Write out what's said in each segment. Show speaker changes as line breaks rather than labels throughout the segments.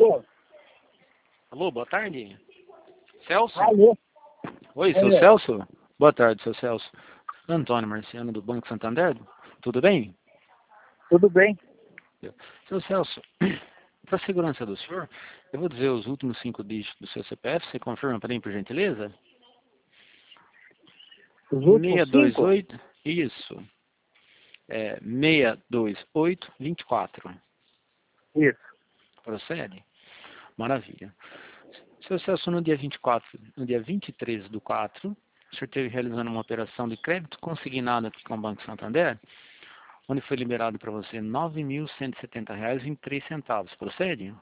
Alô?
Alô, boa tarde. Celso?
Alô?
Oi, seu
É.
Celso? Boa tarde, seu Celso. Antônio Marciano, do Banco Santander. Tudo bem?
Tudo bem?
Seu Celso, para a segurança do senhor, eu vou dizer os últimos 5 dígitos do seu CPF. Você confirma para mim, por gentileza?
Os últimos 5?
628, isso. 62824.
Isso.
Procede? Maravilha. Seu Celso, no dia 24, no dia 23/4, o senhor esteve realizando uma operação de crédito consignado aqui com o Banco Santander, onde foi liberado para você R$ 9.170,03. Procede?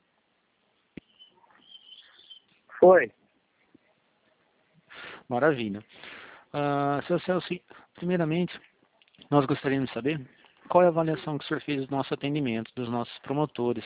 Foi.
Maravilha. Seu Celso, primeiramente, nós gostaríamos de saber qual é a avaliação que o senhor fez do nosso atendimento, dos nossos promotores.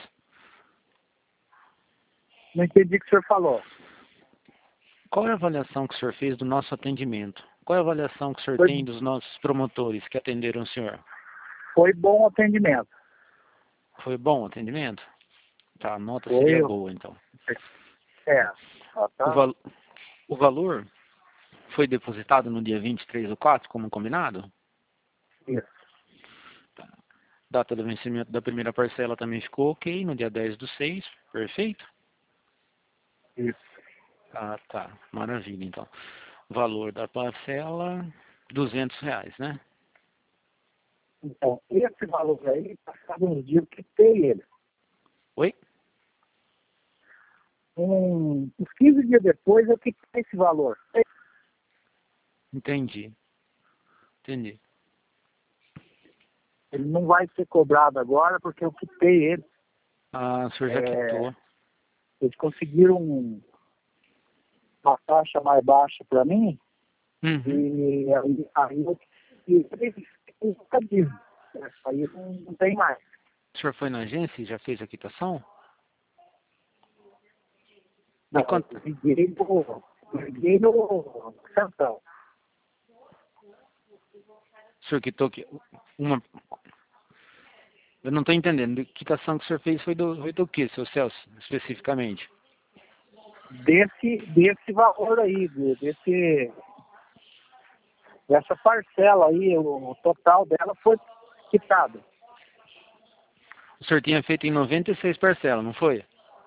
Não entendi o que o senhor falou.
Qual é a avaliação que o senhor fez do nosso atendimento? Qual é a avaliação que o senhor
Foi,
tem dos nossos promotores que atenderam o senhor?
foi bom o atendimento.
Foi bom o atendimento? Tá, a nota
Foi.
seria boa, então.
É.
O,
Tá.
val o valor foi depositado no dia 23/4, como combinado?
Isso.
Data do vencimento da primeira parcela também ficou ok, no dia 10/6, perfeito?
Isso.
Ah, tá, maravilha, então. Valor da parcela, R$ 200, né?
Então, esse valor aí, passado uns dias, eu quitei ele.
Oi?
Uns 15 dias depois, eu quitei esse valor.
Entendi, entendi.
Ele não vai ser cobrado agora, porque eu quitei ele.
Ah, o senhor já quitou.
Eles conseguiram uma taxa mais baixa para mim,
Uhum.
e aí eu disso. Aí não tem mais.
O senhor foi na agência e já fez a quitação?
Não,
E quanto?
eu liguei no Santão.
O senhor quitou uma... Eu não estou entendendo. A quitação que o senhor fez foi do que, seu Celso, especificamente?
Desse valor aí, dessa parcela aí, o total dela foi quitado.
O senhor tinha feito em 96 parcelas, não foi?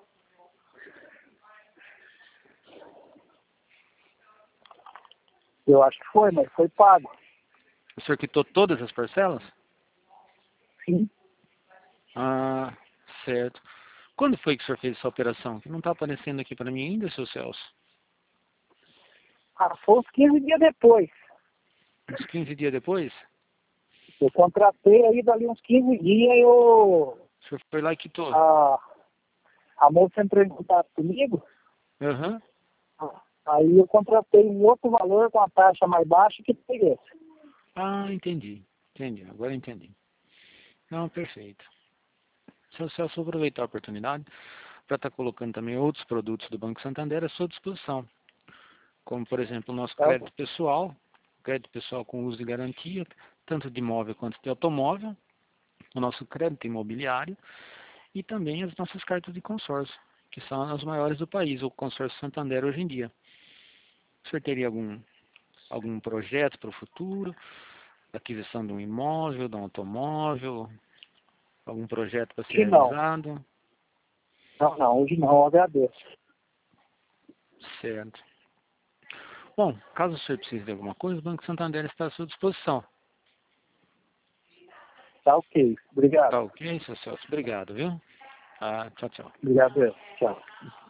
Eu acho que foi, mas foi pago.
O senhor quitou todas as parcelas?
Sim.
Ah, certo. Quando foi que o senhor fez essa operação? Que não está aparecendo aqui para mim ainda, seu Celso.
Ah, foi uns 15 dias depois.
Uns 15 dias depois?
Eu contratei aí, dali uns 15 dias,
O senhor foi lá e quitou?
a moça entrou em contato comigo,
Aham.
aí eu contratei um outro valor com a taxa mais baixa que foi esse.
Ah, entendi. Entendi. Agora entendi. Não, perfeito. Seu Celso, vou aproveitar a oportunidade para estar colocando também outros produtos do Banco Santander à sua disposição. Como, por exemplo, o nosso
Tá?
crédito pessoal com uso de garantia, tanto de imóvel quanto de automóvel, o nosso crédito imobiliário e também as nossas cartas de consórcio, que são as maiores do país, o consórcio Santander hoje em dia. O senhor teria algum projeto para o futuro, aquisição de um imóvel, de um automóvel, algum projeto para ser
Hoje não.
realizado?
Não, hoje não, eu agradeço.
Certo. Bom, caso o senhor precise de alguma coisa, o Banco Santander está à sua disposição.
Tá ok. Obrigado.
Tá ok, seu Celso? Obrigado, viu? Tchau, tchau.
Obrigado. Tchau.